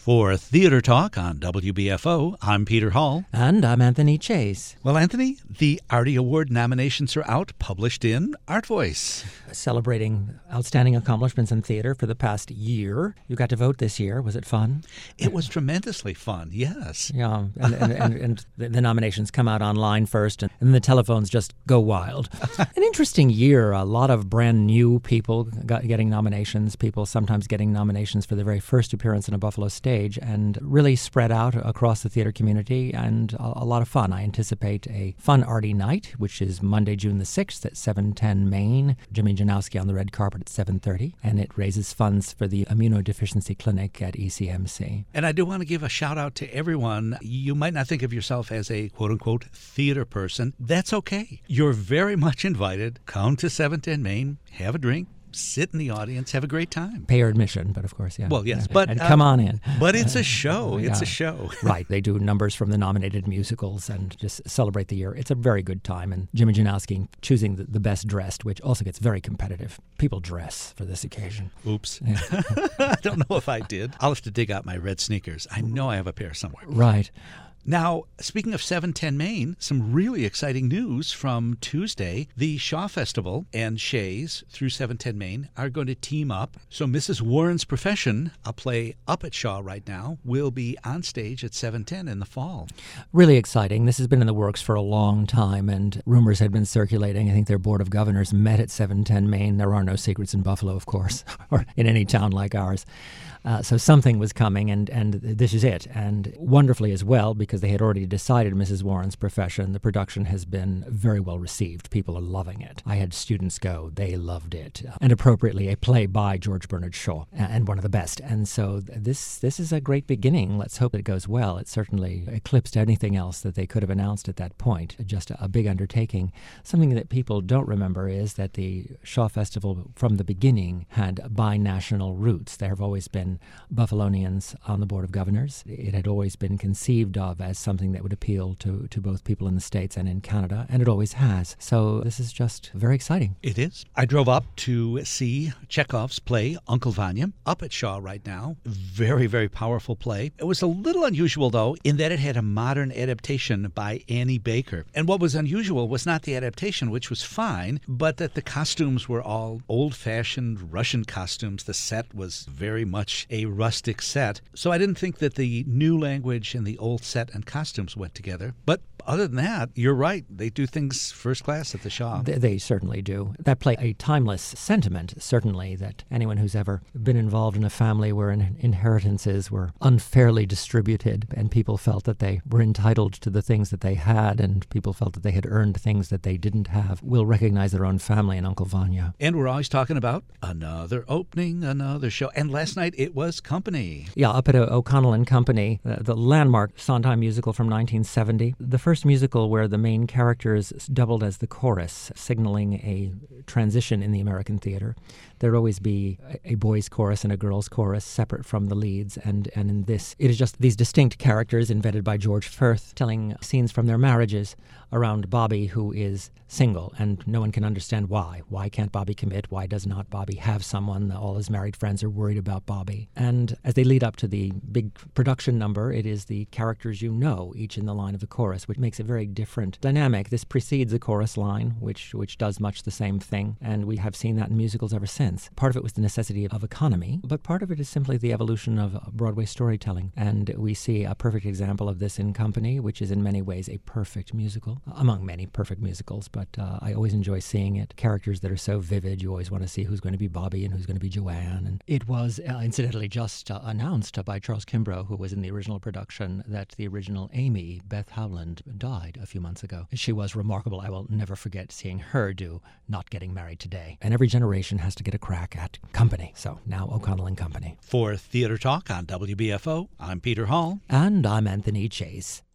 For Theater Talk on WBFO, I'm Peter Hall. And I'm Anthony Chase. Well, Anthony, the Artie Award nominations are out, published in Art Voice. Celebrating outstanding accomplishments in theater for the past year. You got to vote this year. Was it fun? It was tremendously fun, yes. Yeah, and the nominations come out online first, and then the telephones just go wild. An interesting year. A lot of brand new people getting nominations, people sometimes getting nominations for their very first appearance in a Buffalo stage, and really spread out across the theater community, and a lot of fun. I anticipate a fun Artie night, which is Monday, June the 6th at 710 Main. Jimmy Janowski on the red carpet at 7:30, and it raises funds for the Immunodeficiency Clinic at ECMC. And I do want to give a shout out to everyone. You might not think of yourself as a quote-unquote theater person. That's okay. You're very much invited. Come to 710 Main, have a drink, sit in the audience, have a great time. Pay your admission, but of course, yeah. Well, yes, yeah. but and come on in. But it's a show. It's a show. Right. They do numbers from the nominated musicals and just celebrate the year. It's a very good time. And Jimmy Janowski choosing the best dressed, which also gets very competitive. People dress for this occasion. Oops. Yeah. I don't know if I did. I'll have to dig out my red sneakers. I know I have a pair somewhere. Right. Now, speaking of 710 Main, some really exciting news from Tuesday. The Shaw Festival and Shays through 710 Main are going to team up. So Mrs. Warren's Profession, a play up at Shaw right now, will be on stage at 710 in the fall. Really exciting. This has been in the works for a long time, and rumors had been circulating. I think their Board of Governors met at 710 Main. There are no secrets in Buffalo, of course, or in any town like ours. So something was coming, and this is it. And wonderfully as well, because they had already decided Mrs. Warren's Profession, the production has been very well received. People are loving it. I had students go. They loved it. And appropriately, a play by George Bernard Shaw, and one of the best. And so this is a great beginning. Let's hope it goes well. It certainly eclipsed anything else that they could have announced at that point. Just a big undertaking. Something that people don't remember is that the Shaw Festival from the beginning had binational roots. There have always been Buffalonians on the Board of Governors. It had always been conceived of as something that would appeal to both people in the States and in Canada, and it always has. So this is just very exciting. It is. I drove up to see Chekhov's play, Uncle Vanya, up at Shaw right now. Very, very powerful play. It was a little unusual, though, in that it had a modern adaptation by Annie Baker. And what was unusual was not the adaptation, which was fine, but that the costumes were all old-fashioned Russian costumes. The set was very much a rustic set. So I didn't think that the new language and the old set and costumes went together. But other than that, you're right. They do things first class at the Shaw. They certainly do. That play, a timeless sentiment, certainly, that anyone who's ever been involved in a family where inheritances were unfairly distributed and people felt that they were entitled to the things that they had and people felt that they had earned things that they didn't have, will recognize their own family in Uncle Vanya. And we're always talking about another opening, another show. And last night it was Company. Yeah, up at O'Connell and Company, the landmark Sondheim musical from 1970. The first musical where the main characters doubled as the chorus, signaling a transition in the American theater. There'd always be a boys' chorus and a girls' chorus separate from the leads, and in this, it is just these distinct characters invented by George Firth telling scenes from their marriages around Bobby, who is single, and no one can understand why. Why can't Bobby commit? Why does not Bobby have someone? All his married friends are worried about Bobby. And as they lead up to the big production number, it is the characters you know, each in the line of the chorus, which makes a very different dynamic. This precedes the chorus line, which does much the same thing, and we have seen that in musicals ever since. Part of it was the necessity of economy, but part of it is simply the evolution of Broadway storytelling. And we see a perfect example of this in Company, which is in many ways a perfect musical, among many perfect musicals, but I always enjoy seeing it. Characters that are so vivid, you always want to see who's going to be Bobby and who's going to be Joanne. And it was incidentally just announced by Charles Kimbrough, who was in the original production, that the original Amy, Beth Howland, died a few months ago. She was remarkable. I will never forget seeing her do Not Getting Married Today. And every generation has to get a crack at Company. So now O'Connell and Company. For Theater Talk on WBFO, I'm Peter Hall. And I'm Anthony Chase.